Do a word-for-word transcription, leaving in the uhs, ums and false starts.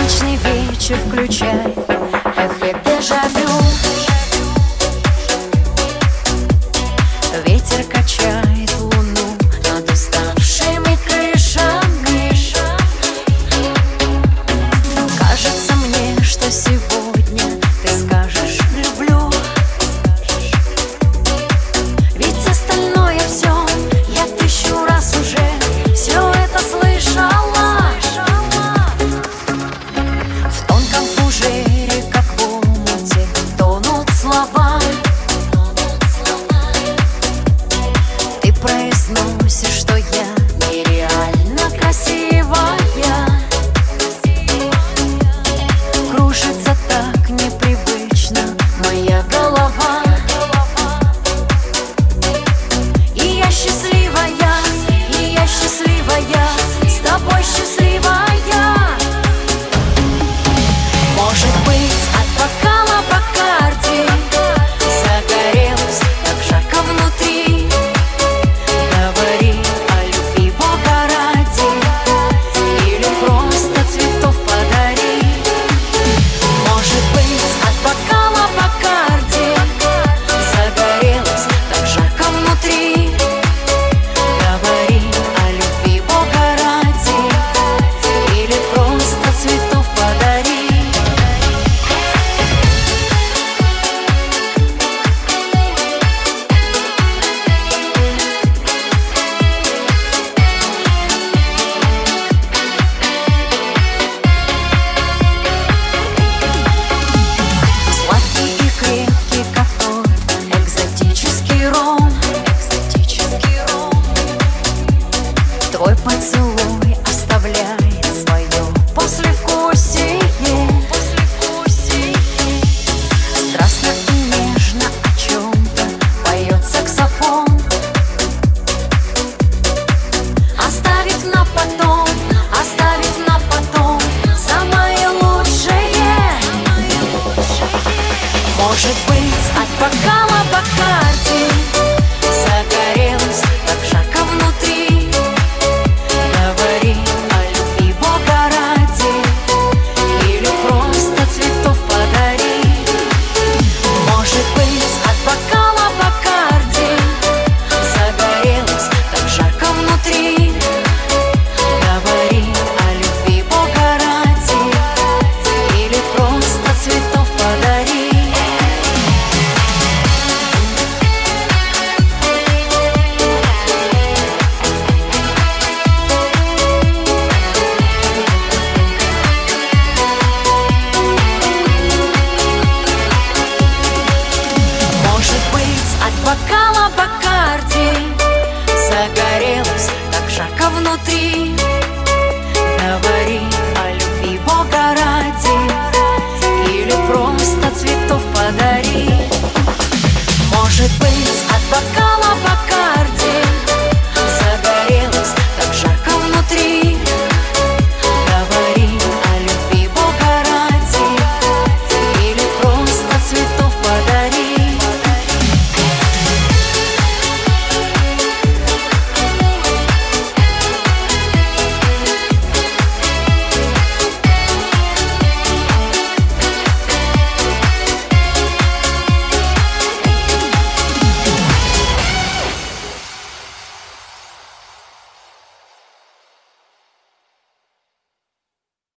Солнечный вечер, включай эффект дежавю. Ветер качает луну над уставшими крышами. Кажется мне, что сегодня ты скажешь «люблю». Ведь остальное все я тысячу раз уже все это слышала. В тонком фужере, как в омуте, тонут слова. Ты произносишь, что я нереально красивая. Кружится так непривычно моя голова. И я счастливая, и я счастливая, с тобой счастливая. Может быть, от бокала Бакарди загорелось так жарко внутри. Говори о любви Бога ради, или просто цветов подари. Может быть, от бокала Бакарди загорелось так жарко внутри. Говори о любви Бога ради, или просто цветов подари. Сладкий и крепкий, как тот экзотический ром. Твой поцелуй оставляет свое послевкусие. Страстно и нежно о чем-то поет саксофон, оставив на потом